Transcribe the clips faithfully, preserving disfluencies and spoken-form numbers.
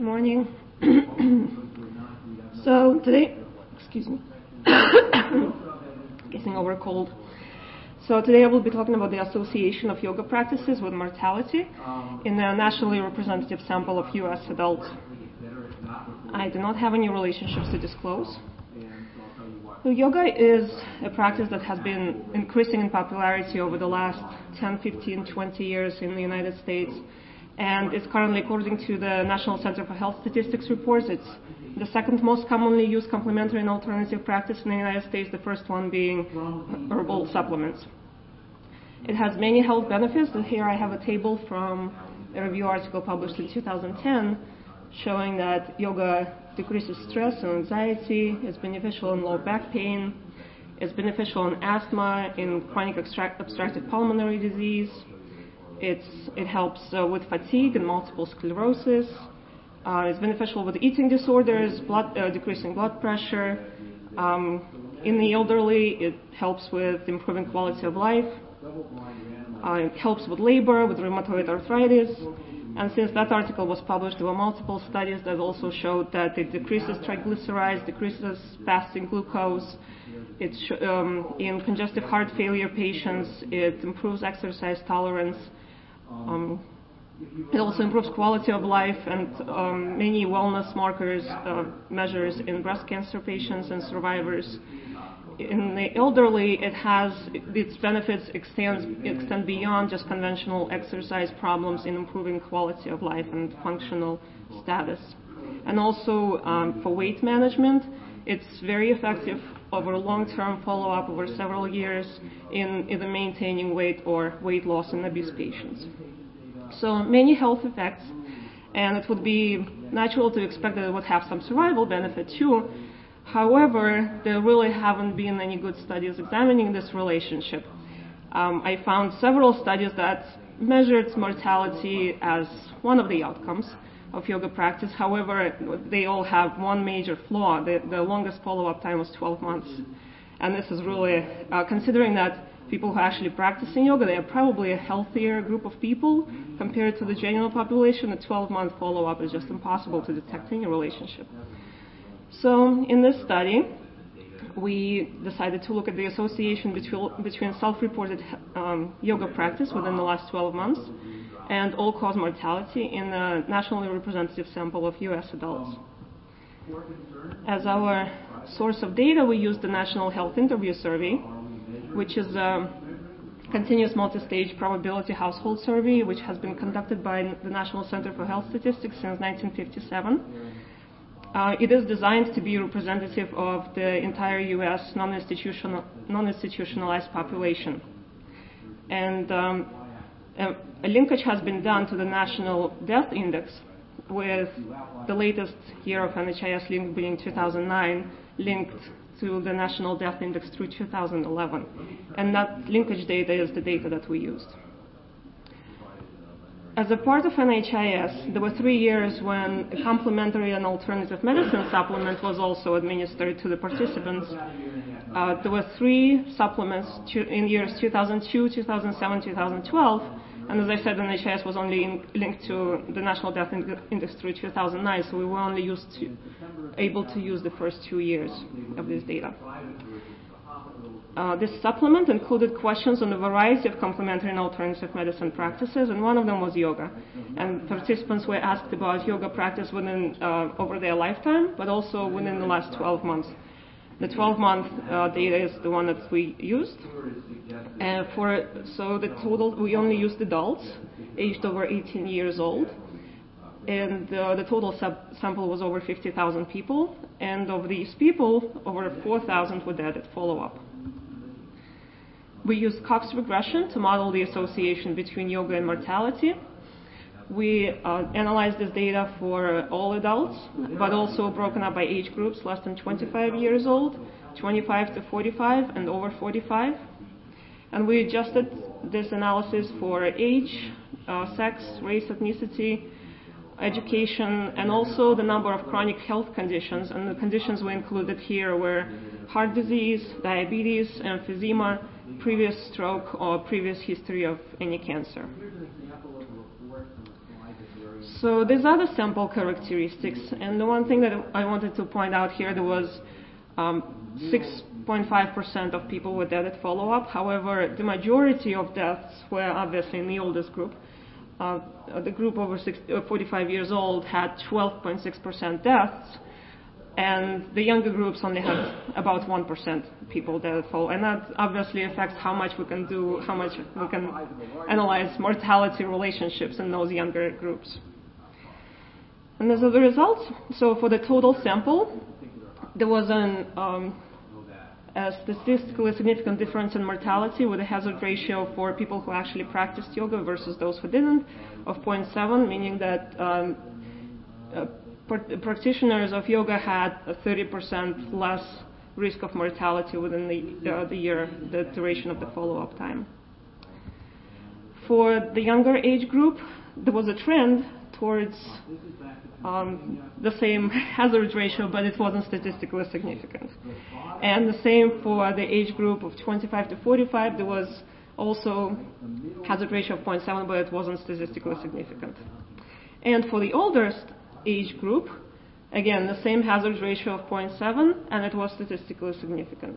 Good morning. So today, excuse me, getting over a cold. So today I will be talking about the association of yoga practices with mortality in a nationally representative sample of U S adults. I do not have any relationships to disclose. So yoga is a practice that has been increasing in popularity over the last ten, fifteen, twenty years in the United States. And it's currently, according to the National Center for Health Statistics reports, it's the second most commonly used complementary and alternative practice in the United States, the first one being herbal supplements. It has many health benefits, and here I have a table from a review article published in two thousand ten showing that yoga decreases stress and anxiety, is beneficial in low back pain, is beneficial in asthma, in chronic obstructive pulmonary disease. It's, it helps uh, with fatigue and multiple sclerosis. Uh, it's beneficial with eating disorders, blood, uh, decreasing blood pressure. Um, in the elderly, it helps with improving quality of life. Uh, it helps with labor, with rheumatoid arthritis. And since that article was published, there were multiple studies that also showed that it decreases triglycerides, decreases fasting glucose. It sh- um, in congestive heart failure patients, it improves exercise tolerance. Um, it also improves quality of life and um, many wellness markers, uh, measures in breast cancer patients and survivors. In the elderly, it has its benefits extend extend beyond just conventional exercise problems in improving quality of life and functional status. And also um, for weight management, it's very effective over long-term follow-up over several years in either maintaining weight or weight loss in obese patients. So many health effects, and it would be natural to expect that it would have some survival benefit too. However, there really haven't been any good studies examining this relationship. Um, I found several studies that measured mortality as one of the outcomes of yoga practice. However, they all have one major flaw. The, the longest follow-up time was twelve months. And this is really, uh, considering that people who are actually practicing yoga, they are probably a healthier group of people compared to the general population. A twelve-month follow-up is just impossible to detect any relationship. So in this study, we decided to look at the association between, between self-reported um, yoga practice within the last twelve months and all-cause mortality in a nationally representative sample of U S adults. As our source of data, we used the National Health Interview Survey, which is a continuous multi-stage probability household survey, which has been conducted by the National Center for Health Statistics since nineteen fifty-seven. Uh, it is designed to be representative of the entire U S non-institutional, non-institutionalized population. And um, a, a linkage has been done to the National Death Index, with the latest year of N H I S link being two thousand nine, linked to the National Death Index through two thousand eleven. And that linkage data is the data that we used. As a part of N H I S, there were three years when a complementary and alternative medicine supplement was also administered to the participants. Uh, there were three supplements in years two thousand two, two thousand seven, two thousand twelve, and as I said, N H I S was only in, linked to the National Death Index through two thousand nine, so we were only used to, able to use the first two years of this data. Uh, this supplement included questions on a variety of complementary and alternative medicine practices, and one of them was yoga. And participants were asked about yoga practice within uh, over their lifetime, but also within the last twelve months. The twelve-month uh, data is the one that we used. Uh, for so the total, we only used adults aged over eighteen years old, and uh, the total sub- sample was over fifty thousand people, and of these people, over four thousand were dead at follow-up. We used Cox regression to model the association between yoga and mortality. We uh, analyzed this data for all adults, but also broken up by age groups less than twenty-five years old, twenty-five to forty-five, and over forty-five. And we adjusted this analysis for age, uh, sex, race, ethnicity, education, and also the number of chronic health conditions. And the conditions we included here were heart disease, diabetes, emphysema, previous stroke, or previous history of any cancer. So these are the sample characteristics, and the one thing that I wanted to point out here, there was um, six point five percent of people with death at follow-up. However, the majority of deaths were obviously in the oldest group. Uh, the group over sixty, uh, forty-five years old had twelve point six percent deaths, and the younger groups only had about one percent people dead at follow. And that obviously affects how much we can do, how much we can analyze mortality relationships in those younger groups. And these are the results. So for the total sample, there was an, um, a statistically significant difference in mortality with a hazard ratio for people who actually practiced yoga versus those who didn't of zero point seven, meaning that um, uh, practitioners of yoga had a thirty percent less risk of mortality within the, uh, the year, the duration of the follow-up time. For the younger age group, there was a trend towards um, the same hazard ratio, but it wasn't statistically significant. And the same for the age group of twenty-five to forty-five, there was also hazard ratio of zero point seven, but it wasn't statistically significant. And for the oldest age group, again, the same hazard ratio of zero point seven, and it was statistically significant.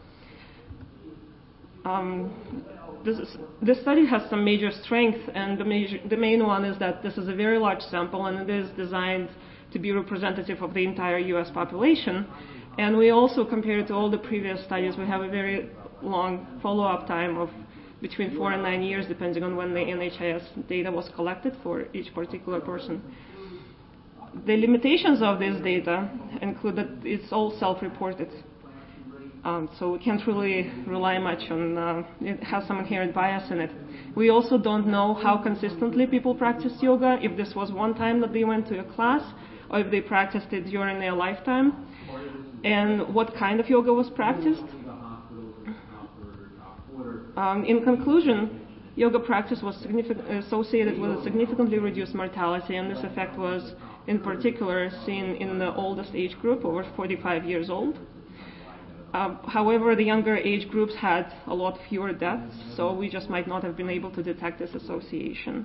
Um, this, is, this study has some major strengths, and the, major, the main one is that this is a very large sample, and it is designed to be representative of the entire U S population. And we also, compared to all the previous studies, we have a very long follow-up time of between four and nine years, depending on when the N H I S data was collected for each particular person. The limitations of this data include that it's all self-reported. Um, so we can't really rely much on, uh, it has some inherent bias in it. We also don't know how consistently people practice yoga, if this was one time that they went to a class, or if they practiced it during their lifetime, and what kind of yoga was practiced. Um, in conclusion, yoga practice was associated with a significantly reduced mortality, and this effect was in particular seen in the oldest age group, over forty-five years old. Um, however, the younger age groups had a lot fewer deaths, so we just might not have been able to detect this association.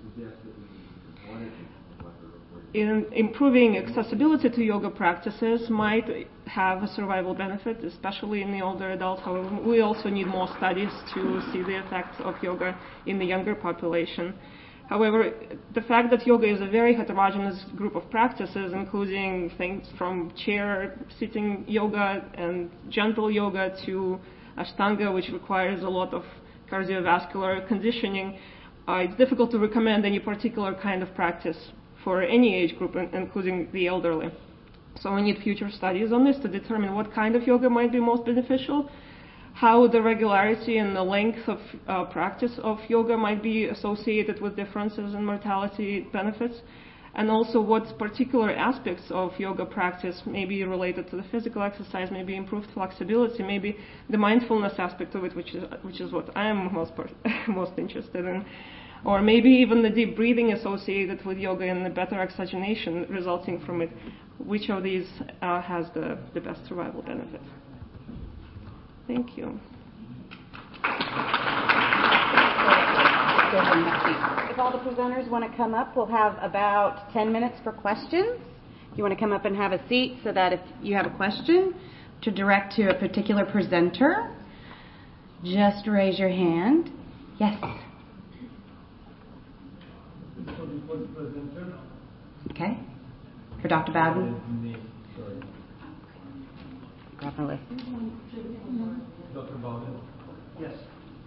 In improving accessibility to yoga practices might have a survival benefit, especially in the older adult. However, we also need more studies to see the effects of yoga in the younger population. However, the fact that yoga is a very heterogeneous group of practices, including things from chair sitting yoga and gentle yoga to Ashtanga, which requires a lot of cardiovascular conditioning, uh, it's difficult to recommend any particular kind of practice for any age group, including the elderly. So we need future studies on this to determine what kind of yoga might be most beneficial, how the regularity and the length of uh, practice of yoga might be associated with differences in mortality benefits, and also what particular aspects of yoga practice may be related to the physical exercise, maybe improved flexibility, maybe the mindfulness aspect of it, which is which is what I am most most interested in, or maybe even the deep breathing associated with yoga and the better oxygenation resulting from it. Which of these uh, has the, the best survival benefit? Thank you. If all the presenters want to come up, we'll have about ten minutes for questions. If you want to come up and have a seat so that if you have a question to direct to a particular presenter, just raise your hand. Yes. Okay. For Doctor Bowden. Definitely. Doctor Bowden. Yes.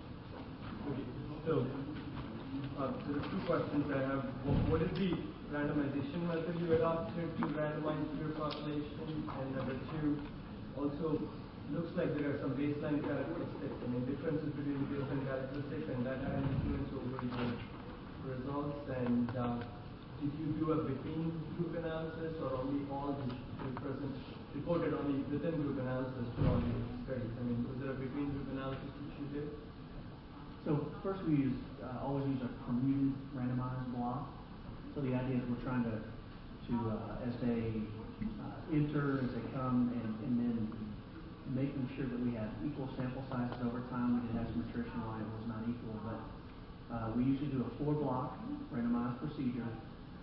So, uh, there are two questions I have. What is the randomization method you adopted to randomize your population? And number two, also looks like there are some baseline characteristics. I mean, differences between the baseline characteristics and that have influence over your results. And uh, did you do a between group analysis, or only all the present reported only within group analysis for all the studies? I mean, was there a between group analysis which you did? So first we use, uh, always use a commune randomized block. So the idea is we're trying to, to uh, as they uh, enter, as they come, and, and then making sure that we have equal sample sizes over time. We did have some attrition line that was not equal, but uh, we usually do a four block randomized procedure.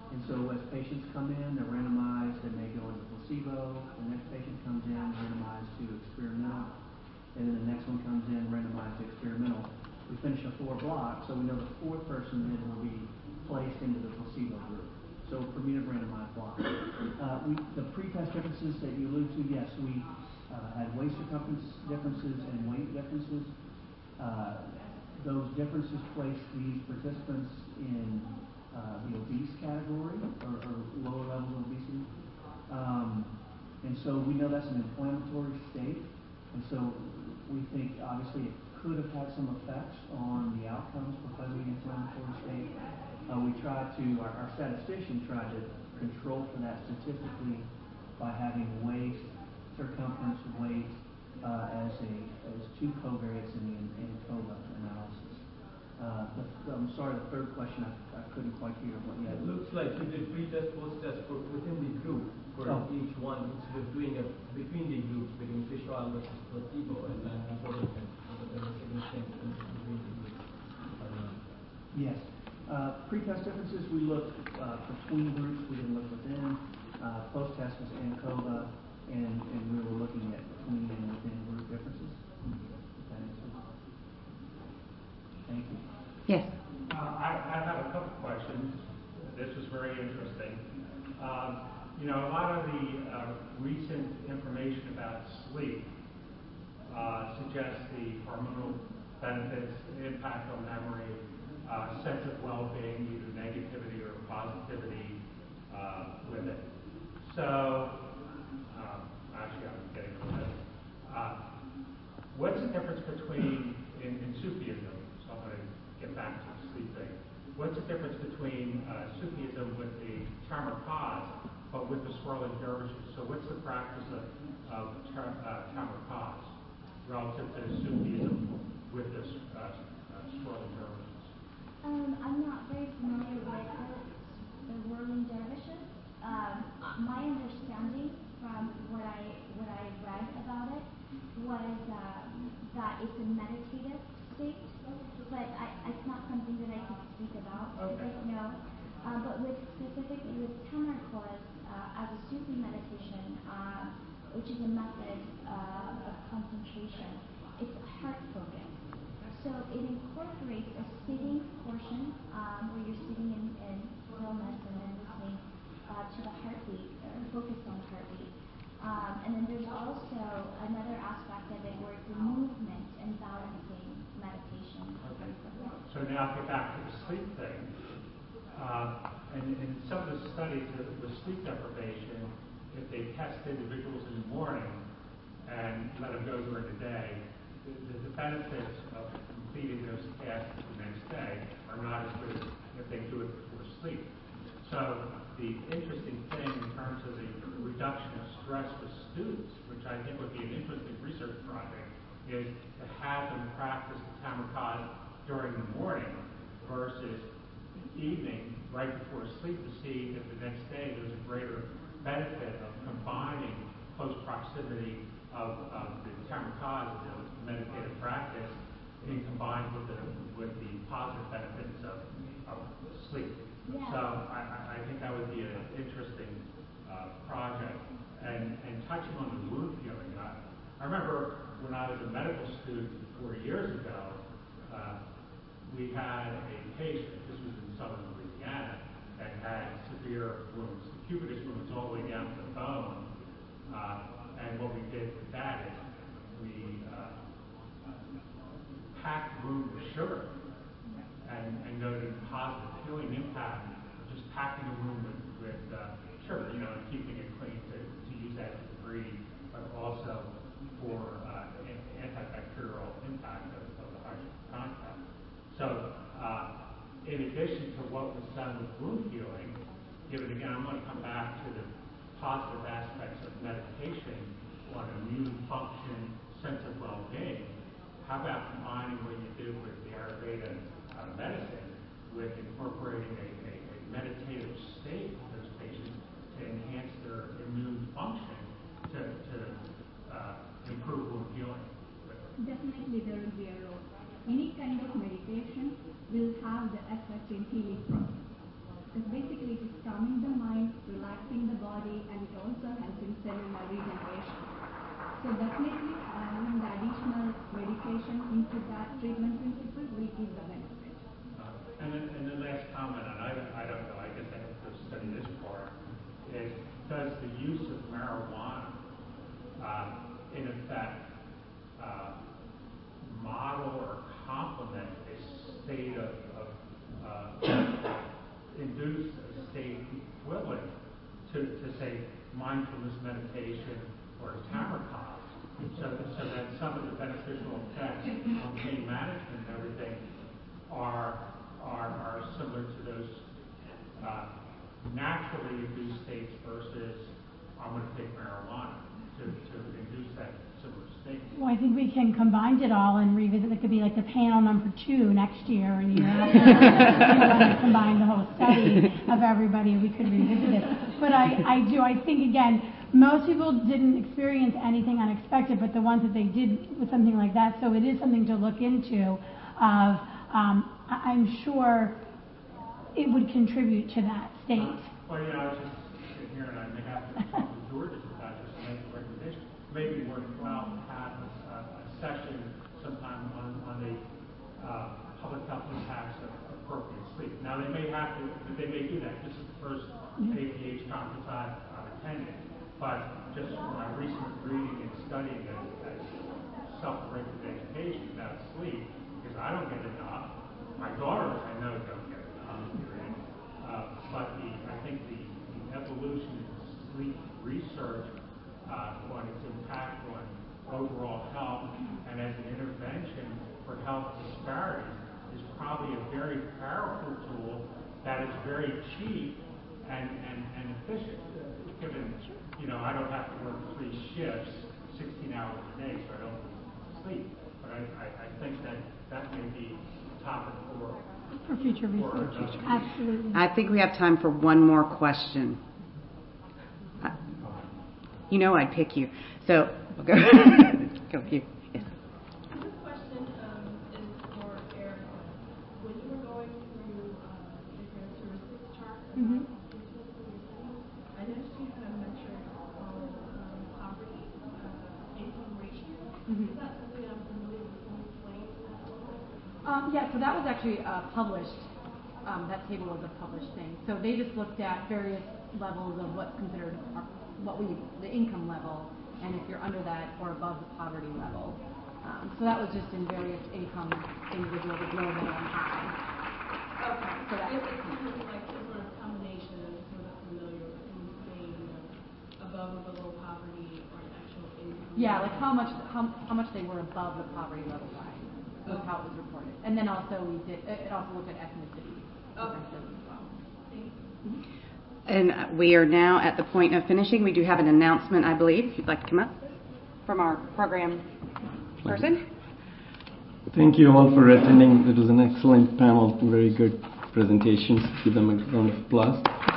And so as patients come in, they're randomized and they go into placebo. The next patient comes in, randomized to experimental. And then the next one comes in, randomized to experimental. We finish a four block, so we know the fourth person then will be placed into the placebo group. So per minute randomized block. Uh, we, the pre-test differences that you allude to, yes, we uh, had waist circumference differences and weight differences. Uh, those differences place these participants in uh, the obese category or, or lower levels of obesity. Um, and so we know that's an inflammatory state. And so we think obviously it could have had some effects on the outcomes because of the inflammatory state. Uh, we tried to, our, our statistician tried to control for that statistically by having waist, circumference, weight uh, as a as two covariates in the ANCOVA analysis. Uh, the, I'm sorry, the third question I, I couldn't quite hear what you had. It looks like you did pre-test, post-test for within the group for Oh. each one instead of doing it between the groups, between fish oil versus placebo, and then sort of significant difference between the groups. Yes. Uh, pre-test differences, we looked uh, between groups, we didn't look within. Uh, post-test was ANCOVA, and, and we were looking at between and within group differences. That answers. Thank you. Yes. Uh, I, I have a couple questions. This was very interesting. Um, you know, a lot of the uh, recent information about sleep uh, suggests the hormonal benefits, impact on memory, uh, sense of well-being, either negativity or positivity uh, with it. So, um, actually, I'm getting a little bit. Uh, what's the difference between, in, in Sufism, so I'm going to get back to the sleep thing. What's the difference between uh, Sufism with the Tamarkaz, but with the swirling dervishes? So what's the practice of, of tar, uh, Tamarkaz relative to Sufism with this uh, uh, swirling dervishes? Um, I'm not very familiar with the, the whirling dervishes. Um, my understanding from what I what I read about it was um, that it's a meditative state, but I, it's not something that I can speak about. Okay. I don't know. Uh, but with specifically with Tamarkaz uh, as a Sufi meditation, uh, which is a method uh, of concentration, it's heart focus. So it incorporates a sitting portion um, where you're sitting in, in stillness and then listening uh, to the heartbeat, or focused on the heartbeat. Um, and then there's also another aspect of it where it's a movement and balancing meditation. Okay. So now get back to the sleep thing. Uh, and in some of the studies with, with sleep deprivation, if they test individuals in the morning and let them go during the day, the, the benefits of completing those tasks the next day are not as good as if they do it before sleep. So the interesting thing in terms of the reduction of stress with students, which I think would be an interesting research project, is to have them practice the Tamarkaz during the morning versus evening right before sleep to see if the next day there's a greater benefit of combining close proximity of, of the Tamarkaz, the meditative practice, and combined with the with the positive benefits of, of sleep. Yeah. So I, I think that would be an interesting uh, project. And, and touching on the wound healing, I, I remember when I was a medical student four years ago, uh, we had a patient, this was in southern Louisiana, that had severe wounds, cubitus wounds all the way down to the bone. Uh, and what we did with that is we uh, packed the wound with sugar and, and noted positive healing impact of just packing the wound with, with uh, sugar, you know, and keeping it clean to, to use that as a breed, but also for uh, antibacterial impact of, of the hydrogen contact. So, uh, in addition to what was done with wound healing, given again, I'm going to come back to the positive aspects of meditation on immune function, sense of well-being. How about combining what you do with the Ayurveda uh, medicine with incorporating a, a, a meditative state for those patients to enhance their immune function to, to uh, improve wound healing? Definitely there will be a role. Any kind of meditation will have the effect in healing process. Because basically it is calming and it also helps in cellular regeneration. So definitely having the additional medication into that treatment principle will give the benefit. Uh, and, then, and the last comment, and I, I don't know, I guess I have to study this part, is does the use of marijuana uh, in effect uh, model or complement a state of, of uh, induce a state equivalent to, to say mindfulness meditation or Tamarkov, so, so that some of the beneficial effects on pain management and everything are are, are similar to those uh, naturally induced states versus I'm going to take marijuana to, to induce that similar state. Well, I think we can combine it all and revisit. It could be like the panel number two next year and year after. We want to combine the whole study of everybody. We could revisit it. But I, I do. I think again, most people didn't experience anything unexpected, but the ones that they did with something like that. So it is something to look into. Of um, I'm sure it would contribute to that state. Well, you know, I was just sitting here, and I may have to talk to George about this and make a recommendation. Maybe worthwhile to have a, a session sometime on, on the uh, public health impacts of appropriate sleep. Now, they may have to, they may do that. This is the first A P H conference I've uh, attended, but just from my recent reading and studying as, as self-directed education about sleep, because I don't get enough. My daughters, I know, don't get enough. Uh, but the, I think the, the evolution of sleep research uh, on its impact on overall health and as an intervention for health disparities is probably a very powerful tool that is very cheap and, and, and efficient. Given, you know, I don't have to work three shifts, sixteen hours a day, so I don't sleep. But I, I, I think that that may be a topic for For future research, absolutely. I think we have time for one more question. Uh, you know I'd pick you. So, go. Go with you. Yes. This question um, is for Eric. When you were going through uh, the characteristics chart, Mm-hmm. I noticed you had a metric called um, poverty uh, income ratio. Mm-hmm. Is that something I'm familiar with? Can you explain that a little bit? Um, yeah, so that was actually uh, published. Um, that table was a published thing. So they just looked at various levels of what's considered our, what we the income level, and if you're under that or above the poverty level. Um, so that was just in various income individuals, with low, middle, and high. Okay. So that It, it's kind of like some sort of combination, and so not familiar with when saying, you know, above or below poverty or an actual income. Yeah, like how much how, how much they were above the poverty level line was how it was reported. And then also we did it also looked at ethnicity differences as well. And we are now at the point of finishing. We do have an announcement, I believe, if you'd like to come up, from our program person. Thank you all for attending. It was an excellent panel, very good presentations. Give them a round of applause.